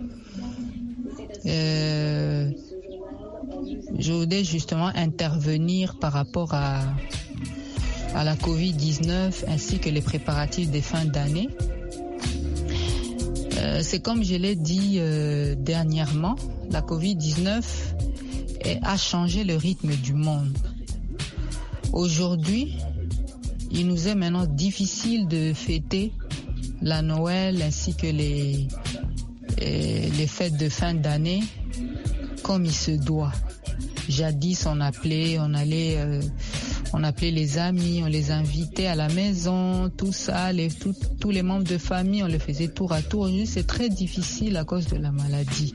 Euh, je voudrais justement intervenir par rapport à, à la covid dix-neuf ainsi que les préparatifs des fins d'année. Euh, c'est comme je l'ai dit euh, dernièrement, la covid dix-neuf a changé le rythme du monde. Aujourd'hui, il nous est maintenant difficile de fêter la Noël ainsi que les, les fêtes de fin d'année comme il se doit. Jadis, on appelait, on allait, euh, on appelait les amis, on les invitait à la maison, tout ça, les, tout, tous les membres de famille, on le faisait tour à tour. Aujourd'hui, c'est très difficile à cause de la maladie.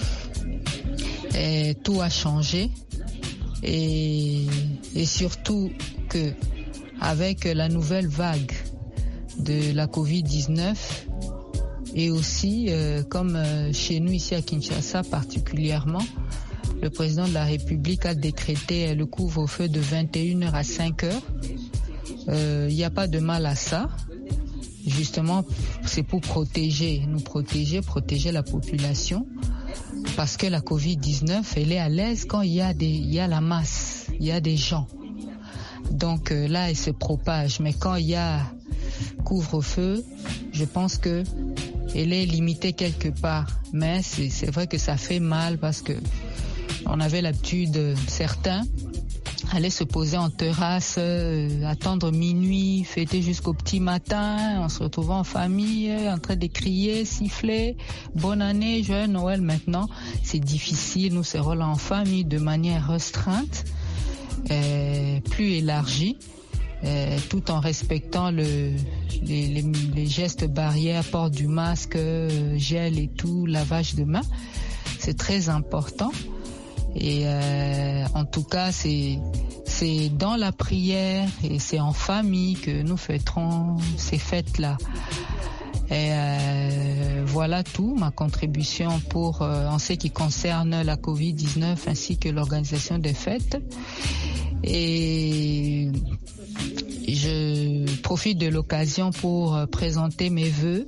Et tout a changé. Et, et surtout que avec la nouvelle vague de la covid dix-neuf et aussi euh, comme euh, chez nous ici à Kinshasa particulièrement, le président de la République a décrété le couvre-feu de vingt et une heures à cinq heures. Il euh, n'y a pas de mal à ça. Justement, c'est pour protéger, nous protéger, protéger la population. Parce que la covid dix-neuf, elle est à l'aise quand il y a des, il y a la masse, il y a des gens. Donc euh, là, elle se propage. Mais quand il y a couvre-feu, je pense que elle est limitée quelque part. Mais c'est, c'est vrai que ça fait mal parce que on avait l'habitude, certains aller se poser en terrasse, euh, attendre minuit, fêter jusqu'au petit matin, on se retrouvait en famille, en train de crier, siffler, bonne année, joyeux Noël. Maintenant, c'est difficile, nous serons là en famille de manière restreinte, euh, plus élargie, euh, tout en respectant le, les, les, les gestes barrières, port du masque, euh, gel et tout, lavage de mains. C'est très important. Et euh, en tout cas, c'est c'est dans la prière et c'est en famille que nous fêterons ces fêtes-là. Et euh, voilà tout, ma contribution pour euh, en ce qui concerne la covid dix-neuf ainsi que l'organisation des fêtes. Et je profite de l'occasion pour euh, présenter mes vœux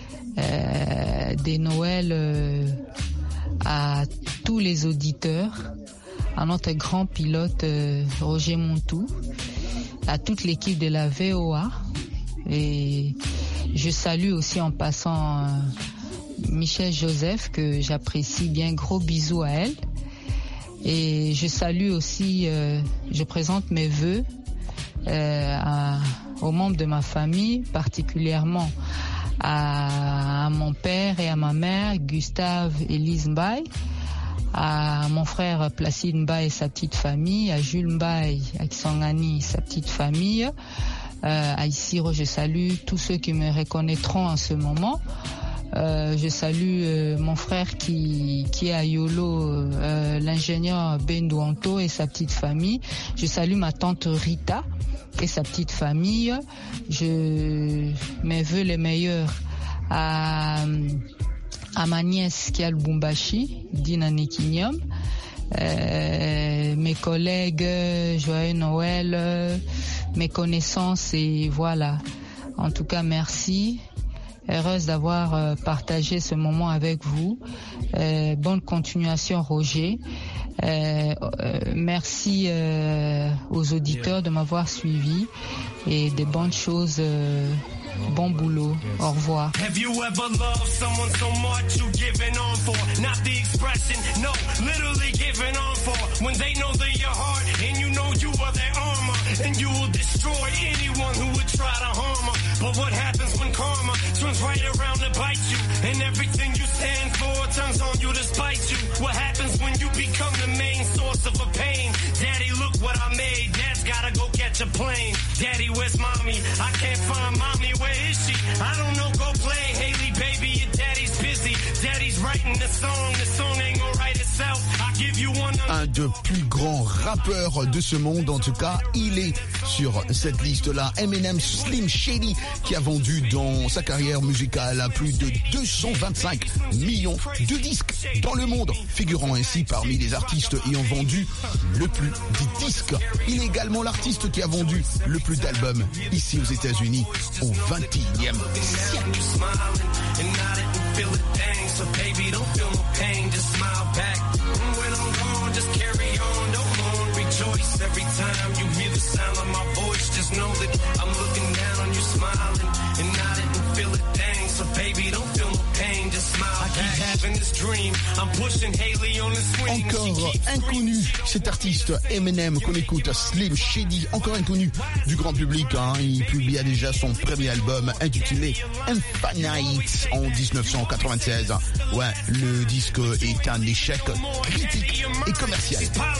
euh, des Noëls euh, à tous les auditeurs, à notre grand pilote euh, Roger Montou, à toute l'équipe de la V O A. Et je salue aussi en passant euh, Michel Joseph, que j'apprécie bien. Gros bisous à elle. Et je salue aussi, euh, je présente mes vœux euh, à, aux membres de ma famille, particulièrement à, à mon père et à ma mère, Gustave Élise Mbaye, à mon frère Placide Mbaye et sa petite famille, à Jules Mbaye, à Kisangani, sa petite famille, euh, à Isiro, je salue tous ceux qui me reconnaîtront en ce moment. Euh, je salue euh, mon frère qui, qui est à Yolo, euh, l'ingénieur Bendouanto et sa petite famille. Je salue ma tante Rita et sa petite famille. Je me veux les meilleurs à, à ma nièce qui est à Lubumbashi, Dina Nekinyom. Euh, mes collègues, joyeux Noël, euh, mes connaissances et voilà. En tout cas, merci. Heureuse d'avoir euh, partagé ce moment avec vous. Euh, bonne continuation, Roger. Euh, euh, merci euh, aux auditeurs de m'avoir suivi et des bonnes choses. Euh, bon boulot. Au revoir. Have you ever loved someone so much you giving on for? Not the expression, no, literally giving on for. When they know they're your heart and you know you are their armor, and you will destroy anyone who would try to harm her. But what happens when karma turns right around to bite you, and everything you stand for turns on you to spite you? What happens when you become the main source of a pain? Daddy, look what I made. Dad's gotta go catch a plane. Daddy, where's mommy? I can't find mommy. Where is she? I don't know. Go play, Haley, baby. Your daddy's busy. Daddy's writing the song, the song ain't gonna write itself. I give you one. Un des plus grands rappeurs de ce monde, en tout cas, il est sur cette liste-là. Eminem Slim Shady, qui a vendu dans sa carrière musicale à plus de deux cent vingt-cinq millions de disques dans le monde, figurant ainsi parmi les artistes ayant vendu le plus de disques. Il est également l'artiste qui a vendu le plus d'albums ici aux États-Unis au vingt et unième siècle. Every time you hear the sound of my voice, just know that I'm looking down on you smiling, and I didn't feel a thing, so baby don't feel no pain, just smile. I keep having this dream, I'm pushing Haley on the swing. Encore inconnu, cet artiste Eminem qu'on écoute, Slim Shady, encore inconnu du grand public, hein. Il publia déjà son premier album intitulé Infinite en dix-neuf cent quatre-vingt-seize. Ouais, le disque est un échec critique et commercial.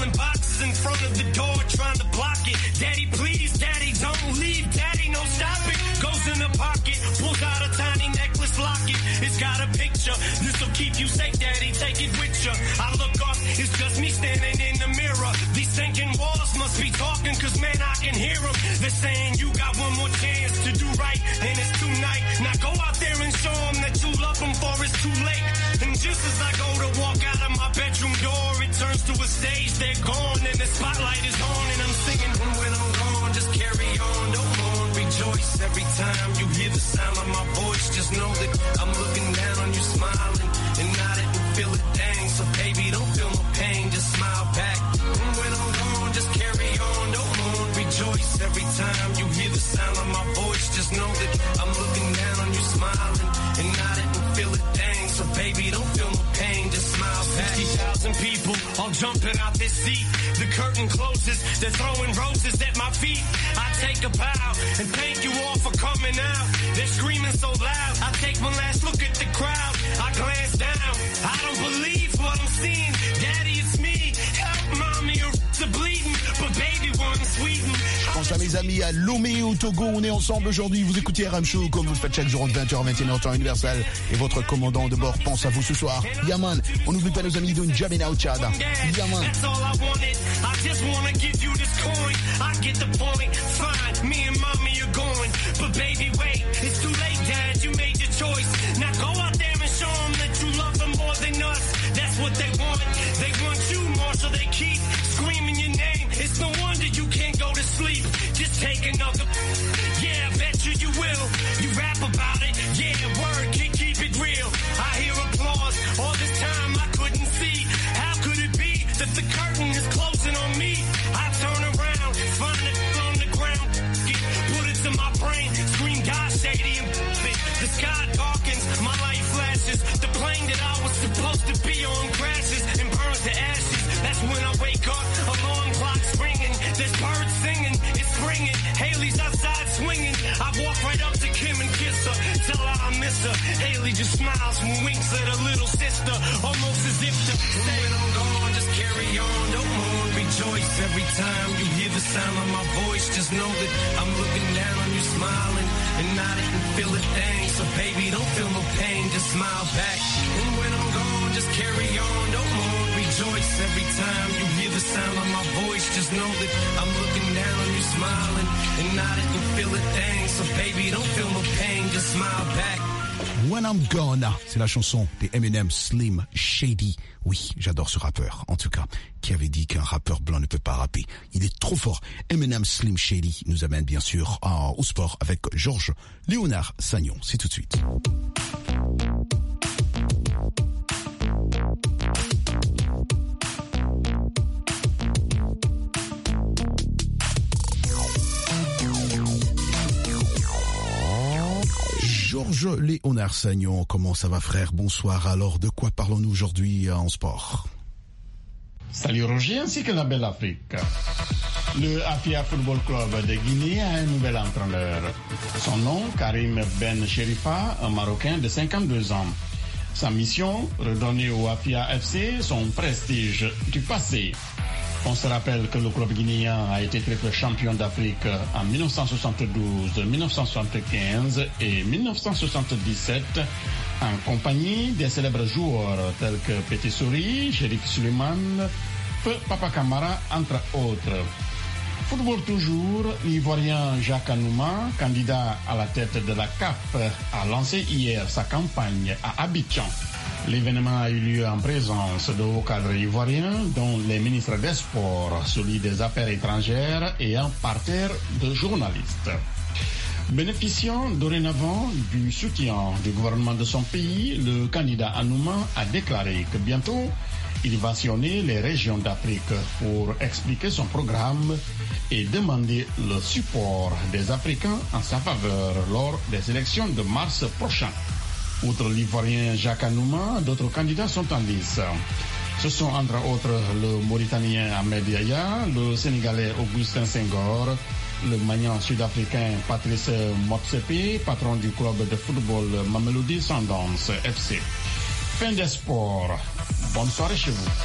In front of the door, trying to block it. Daddy, please, daddy, don't leave. Daddy, no, stop it. Goes in the pocket, pulls out a tiny necklace locket. It's got a picture. This'll keep you safe, daddy. Take it with you. I look up, it's just me standing in the mirror. These thinking walls must be talking, cause man, I can hear them. They're saying you got one more chance to do right, and it's tonight. Now go out there and show them that you love them, for it's too late. And just as I go to walk out of my bedroom door, it turns to a stage, they're gone, and the spotlight is on, and I'm singing, when I'm gone, just carry on, don't mourn, rejoice. Every time you hear the sound of my voice, just know that I'm looking down on you smiling, and I didn't feel a thing, so baby, don't feel no pain, just smile back. When I'm gone, just carry on, don't mourn, rejoice. Every time you hear the sound of my voice, just know that I'm looking down on you smiling, and I didn't feel a thing, so baby, don't feel no pain, just smile back. fifty thousand people all jumping out this seat. The curtain closes, they're throwing roses at my feet. I take a bow and thank you all for coming out. They're screaming so loud. I take one last look at the crowd. I glance down. I don't believe what I'm seeing. Daddy, it's me. Help, mommy, your are bleeding. But baby, one sweeten. Je pense à mes amis à Lomé au Togo, on est ensemble aujourd'hui, vous écoutez R M Show comme vous le faites chaque jour de vingt heures à vingt et une heures temps universel, et votre commandant de bord pense à vous ce soir. Yaman, on n'oublie pas nos amis de N'Djamena au Tchad. Yaman. Take another, yeah, I bet you you will. You rap about it, yeah, word, can keep it real. I hear applause, all this time I couldn't see. How could it be that the curtain is closing on me? I turn around, find it on the ground, put it to my brain, scream God shady and it. The sky darkens, my light flashes. The plane that I was supposed to be on crashes and burns to ashes. That's when I wake up, alarm clock's ringing, there's birds singing, it's springing. Haley's outside swinging. I walk right up to Kim and kiss her, tell her I miss her. Haley just smiles and winks at her little sister, almost as if to say, when I'm gone, just carry on, don't mourn, rejoice. Every time you hear the sound of my voice, just know that I'm looking down on you smiling, and I didn't feel a thing, so baby, don't feel no pain, just smile back. And when I'm gone, just carry on, don't mourn, rejoice. Every time you hear the sound of my voice, just know that I'm looking down on you smiling, and I didn't feel a thing, so baby, don't feel no pain, just smile back. When I'm Gone, c'est la chanson des Eminem Slim Shady. Oui, j'adore ce rappeur, en tout cas, qui avait dit qu'un rappeur blanc ne peut pas rapper. Il est trop fort. Eminem Slim Shady nous amène bien sûr à, au sport avec Georges Léonard Sagnon. C'est tout de suite. Georges Léonard Sagnon, comment ça va frère? Bonsoir. Alors, de quoi parlons-nous aujourd'hui en sport? Salut Roger ainsi que la belle Afrique. Le Afia Football Club de Guinée a un nouvel entraîneur. Son nom, Karim Ben Cherifa, un Marocain de cinquante-deux ans. Sa mission, redonner au Afia F C son prestige du passé. On se rappelle que le club guinéen a été triple champion d'Afrique en mille neuf cent soixante-douze, mille neuf cent soixante-quinze et mille neuf cent soixante-dix-sept en compagnie des célèbres joueurs tels que Petit Souris, Chérif Suleiman, Feu Papa Camara, entre autres. Football toujours, l'Ivoirien Jacques Anouma, candidat à la tête de la C A F, a lancé hier sa campagne à Abidjan. L'événement a eu lieu en présence de hauts cadres ivoiriens, dont les ministres des Sports, celui des Affaires étrangères et un parterre de journalistes. Bénéficiant dorénavant du soutien du gouvernement de son pays, le candidat Anouma a déclaré que bientôt, il va sillonner les régions d'Afrique pour expliquer son programme et demander le support des Africains en sa faveur lors des élections de mars prochain. Outre l'Ivoirien Jacques Anouma, d'autres candidats sont en lice. Ce sont entre autres le Mauritanien Ahmed Yahya, le Sénégalais Augustin Senghor, le Magnan sud-africain Patrice Motsepe, patron du club de football Mamelodi Sundowns F C. Fin des sports. Bonne soirée chez vous.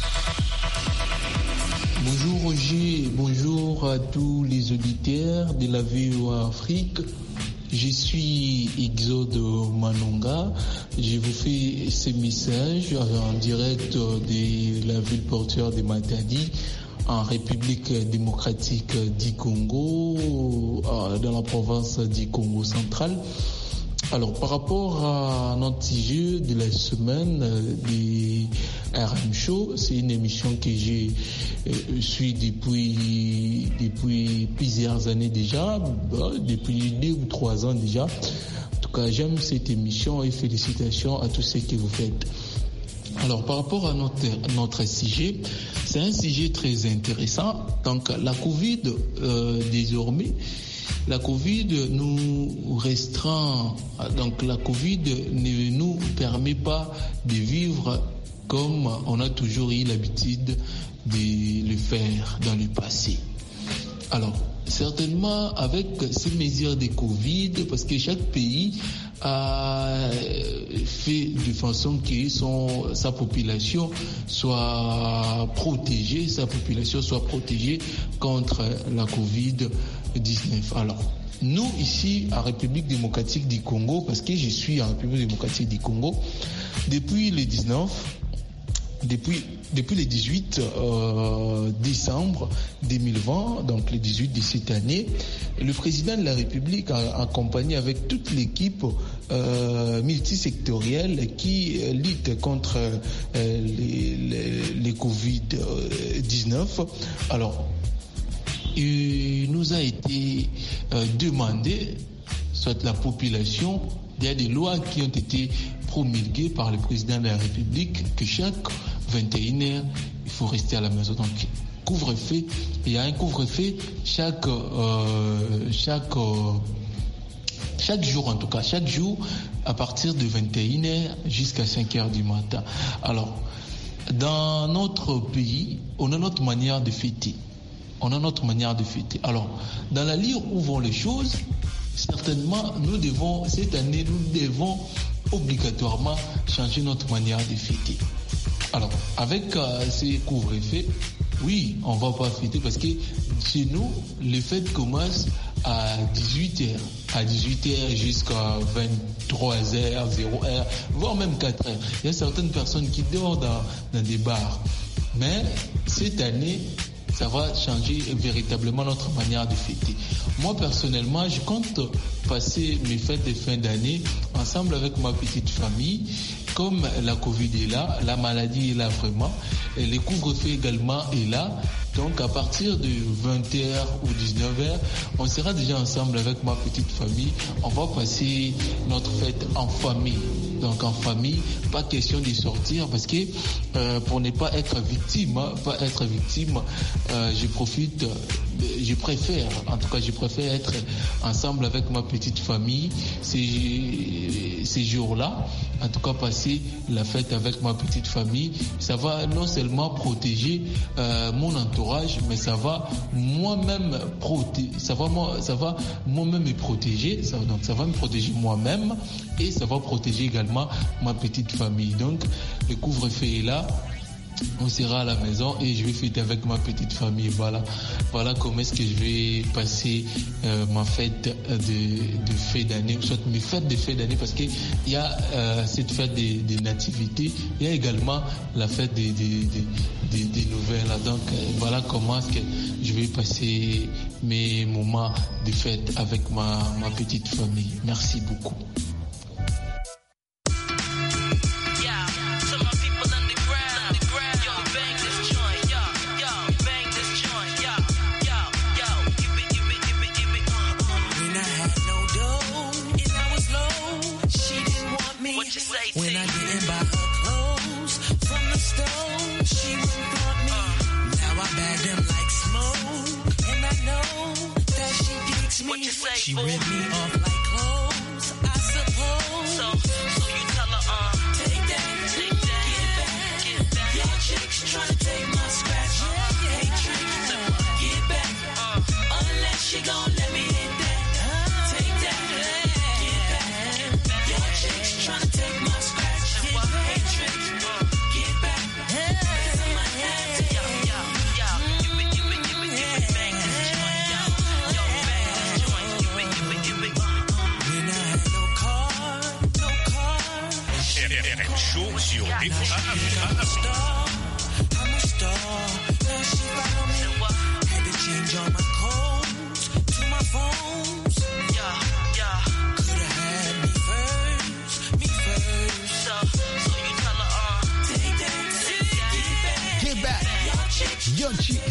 Bonjour Roger, bonjour à tous les auditeurs de la V O A Afrique. Je suis Exode Manonga. Je vous fais ce message en direct de la ville portuaire de Matadi, en République démocratique du Congo, dans la province du Congo central. Alors, par rapport à notre sujet de la semaine du R M Show, c'est une émission que je euh, suis depuis, depuis plusieurs années déjà, bah, depuis deux ou trois ans déjà. En tout cas, j'aime cette émission et félicitations à tous ceux que vous faites. Alors, par rapport à notre, notre sujet, c'est un sujet très intéressant. Donc, la Covid, euh, désormais, la Covid nous restreint, donc la Covid ne nous permet pas de vivre comme on a toujours eu l'habitude de le faire dans le passé. Alors, certainement avec ces mesures de Covid, parce que chaque pays a fait de façon que son, sa population soit protégée, sa population soit protégée contre la covid dix-neuf. Alors, nous ici, en République démocratique du Congo, parce que je suis en République démocratique du Congo, depuis le dix-neuf, Depuis, depuis le dix-huit euh, décembre deux mille vingt, donc le dix-huit de cette année, le président de la République a accompagné avec toute l'équipe euh, multisectorielle qui euh, lutte contre euh, les, les, les covid dix-neuf. Alors, il nous a été euh, demandé, soit la population, il y a des lois qui ont été promulguées par le président de la République que chaque vingt et une heures, il faut rester à la maison. Donc, couvre-feu, il y a un couvre-feu chaque, euh, chaque, euh, chaque jour en tout cas, chaque jour à partir de vingt et une heures jusqu'à cinq heures du matin. Alors, dans notre pays, on a notre manière de fêter. On a notre manière de fêter. Alors, dans la ligne où vont les choses, certainement, nous devons, cette année, nous devons obligatoirement changer notre manière de fêter. Alors, avec euh, ces couvre-feux, oui, on va pas fêter parce que chez nous, les fêtes commencent à dix-huit heures, à dix-huit heures jusqu'à vingt-trois heures, zéro heure, voire même quatre heures. Il y a certaines personnes qui dorment dans, dans des bars. Mais cette année, ça va changer véritablement notre manière de fêter. Moi, personnellement, je compte passer mes fêtes de fin d'année ensemble avec ma petite famille. Comme la Covid est là, la maladie est là vraiment, et le couvre-feu également est là. Donc, à partir de vingt heures ou dix-neuf heures, on sera déjà ensemble avec ma petite famille. On va passer notre fête en famille. Donc, en famille, pas question de sortir parce que euh, pour ne pas être victime, hein, pas être victime, euh, je profite, je préfère, en tout cas, je préfère être ensemble avec ma petite famille ces, ces jours-là. En tout cas, passer la fête avec ma petite famille, ça va non seulement protéger euh, mon entourage, mais ça va moi-même protéger, ça va moi, ça va moi-même me protéger. Ça, donc, ça va me protéger moi-même et ça va protéger également ma petite famille. Donc, le couvre-feu est là. on sera à la maison et je vais fêter avec ma petite famille. Voilà, voilà comment est-ce que je vais passer euh, ma fête de, de fin d'année, soit mes fêtes de fin d'année, parce qu'il y a euh, cette fête des, des nativités, il y a également la fête des, des, des, des, des nouvelles. Donc euh, voilà comment est-ce que je vais passer mes moments de fête avec ma, ma petite famille. Merci beaucoup. When I didn't buy her clothes from the store, she wouldn't want me. Now I bag them like smoke, and I know that she digs me. She ripped me off like clothes, I suppose. So, so you tell her, uh, take that, take that, get back, get back. Your chicks tryna take my scratch, yeah, yeah. Hey, tricks, get back, uh, unless she gon' let me hit that. Take that, get back, get back. Your chicks tryna take my scratch, hey, tricks, get back. Cause I'm a head, yo, yo, yo. Give me, give me, give me, give me, bang this joint, yo, yo, bang this joint, give me, give me, give me. When I had no car, no car. R M Show sur V O A Africa. I'm a star, I'm a star. Now she follow me. Had to change all my codes to my phones. Yeah, yeah. Could've had me first, me first. So, so you tell her, uh, take that, take that, Get back. Yo, chick.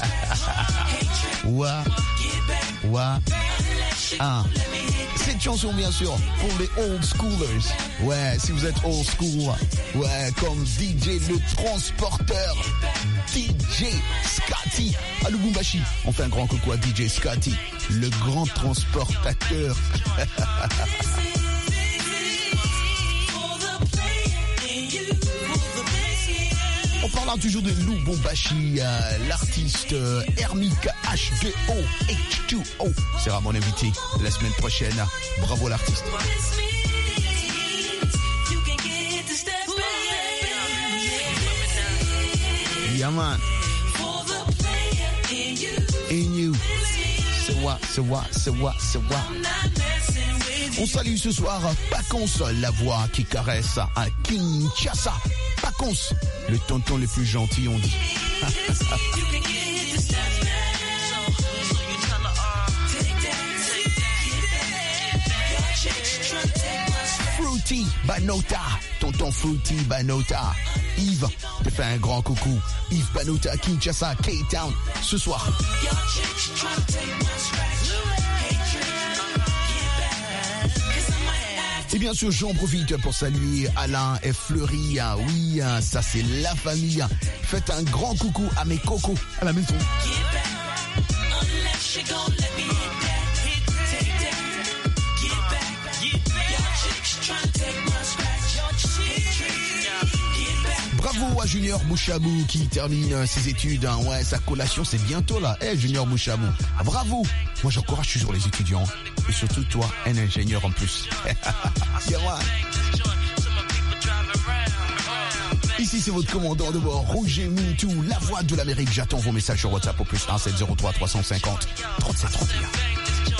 Wa, wa, ah. Cette chanson, bien sûr, pour les old schoolers. Ouais, si vous êtes old school, ouais, comme D J le transporteur, D J Scotty à Lubumbashi. On fait un grand coucou à D J Scotty, le grand transportateur. On parlera toujours de Lubumbashi, euh, l'artiste euh, Hermic H deux O, H deux O sera mon invité la semaine prochaine. Bravo l'artiste. Yeah man. In you. C'est moi, c'est moi, c'est moi, c'est moi. On salue ce soir Paconce, la voix qui caresse à Kinshasa. Paconce, le tonton le plus gentil, on dit. Fruity Banota, tonton Fruity Banota. Yves te fait un grand coucou. Yves Banota, Kinshasa, K-Town, ce soir. Et bien sûr, j'en profite pour saluer Alain et Fleury. Oui, ça c'est la famille. Faites un grand coucou à mes cocos à la maison. Bravo à Junior Bouchabou qui termine ses études. Ouais, sa collation c'est bientôt là. Eh hey, Junior Bouchabou, bravo. Moi j'encourage toujours les étudiants. Et surtout toi, un ingénieur en plus. Ici c'est votre commandant de bord, Roger Moutou, la voix de l'Amérique. J'attends vos messages sur WhatsApp au plus un sept zéro trois trois cent cinquante trente-sept trente et un.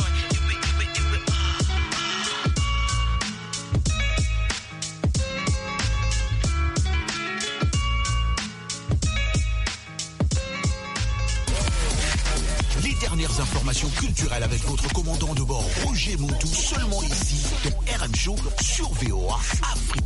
Informations culturelles avec votre commandant de bord Roger Moutou, seulement ici dans R M Show sur V O A Afrique.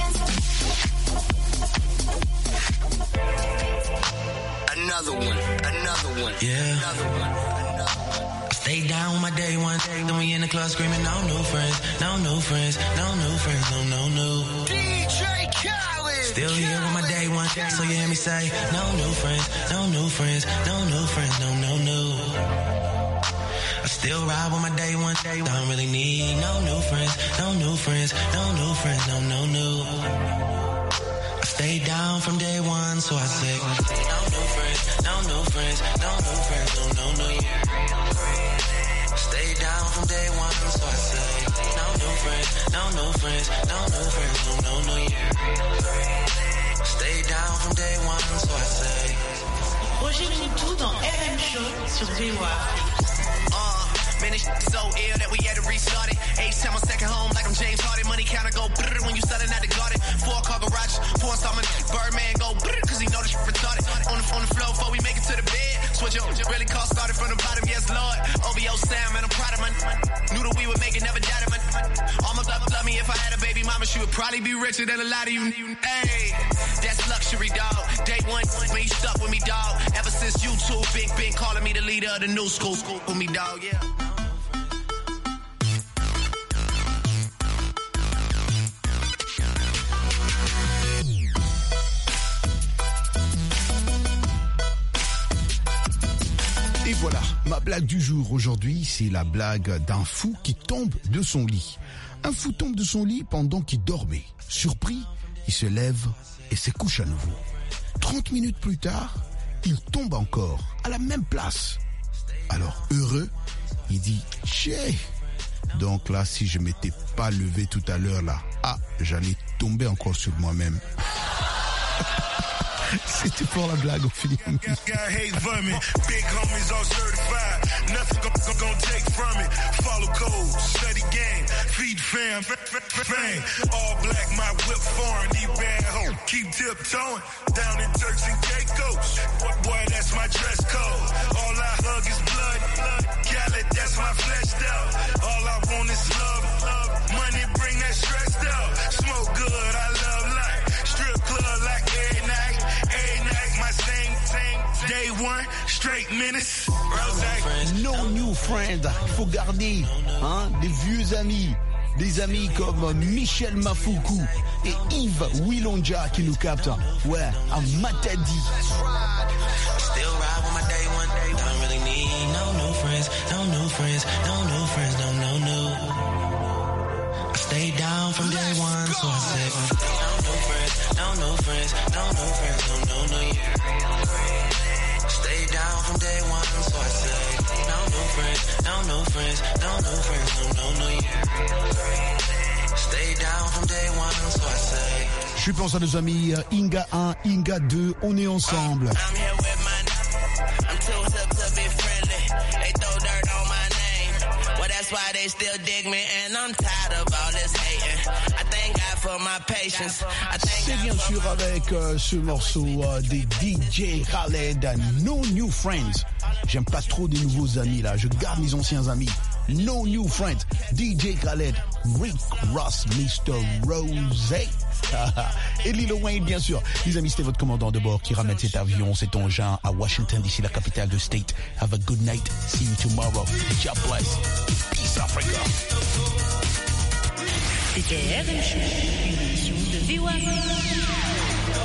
Another one, another one, yeah. Another one, another one. Stay down with my day one, then we in the club screaming no new friends, no new friends, no new friends, no no new. D J Khaled. Still here with my day one, so you hear me say no new friends, no new friends, no new friends, no no new. I still ride with my day one, don't really need no new friends, no new friends, no new friends, no no new. I stay down from day one, so I say no new friends, no new friends, no new friends, no no new. Stay down from day one, so I say no new friends, no new friends, no new friends, no no new. Stay down from day one, Roger Moutou dans R M Show sur V O A. Man, this shit so ill that we had to restart it. H time on second home like I'm James Harden. Money counter go brrr when you starting at the garden. Four car garage, four installment. Birdman go brrr cause he know this shit retarded. On the, on the floor before we make it to the bed. Switch up, really call started from the bottom, yes Lord. O V O Sam, man, I'm proud of my knew that we would make it, never doubted my almost love, love me if I had a baby mama. She would probably be richer than a lot of you. Hey, that's luxury, dog. Day one, when you stuck with me, dog. Ever since you two, been, been calling me the leader of the new school. School with me, dog, yeah. Et voilà, ma blague du jour aujourd'hui, c'est la blague d'un fou qui tombe de son lit. Un fou tombe de son lit pendant qu'il dormait. Surpris, il se lève et se couche à nouveau. trente minutes plus tard, il tombe encore à la même place. Alors, heureux, il dit « Chais !» Donc là, si je m'étais pas levé tout à l'heure là, ah, j'allais tomber encore sur moi-même. C'était pour la blague au final. Hate vermin, big homies all certified. Nothing gon' gon' take from it. Follow code, study game, feed fam, fame. All black, my whip foreign, these bad hoes. Keep tiptoeing down in Turks and Caicos. Boy, that's my dress code. All I hug is blood. Khaled, that's my flesh out. All I want is love, love. Money bring that stress out. Smoke good, I love life. Strip club like every night. Day one, straight minutes. No new friends. Il faut garder hein, des vieux amis. Des amis comme Michel Mafoukou et Yves Willonja qui nous captent. Ouais, à Matadi. Still ride with my day one. Don't really need no new friends. No new friends. No new friends. No, no, no. I stayed down from day one, so I said, no new friends. No new friends. No new friends. No, no, no, yeah. Stay down from day one, so I say, no new friends, no new friends, no new friends, no, no, no, yeah. Stay down from day one, so I say. Je pense à nos amis Inga un, Inga deux, on est ensemble. I'm here with my, I'm too hip to be friendly. They throw dirt on my name. Well, that's why they still dig me, and I'm tired of all this hating. I thank God for my patience. I thank C'est bien sûr avec euh, ce morceau euh, des D J Khaled, No New Friends. J'aime pas trop des nouveaux amis là, je garde mes anciens amis. No New Friends, D J Khaled, Rick Ross, mister Rose. Et Lil Wayne, bien sûr. Les amis, c'était votre commandant de bord qui ramène cet avion, cet engin à Washington D C, la capitale de state. Have a good night. See you tomorrow. God bless. Peace, Africa. C'était R M Show, une émission de V O A.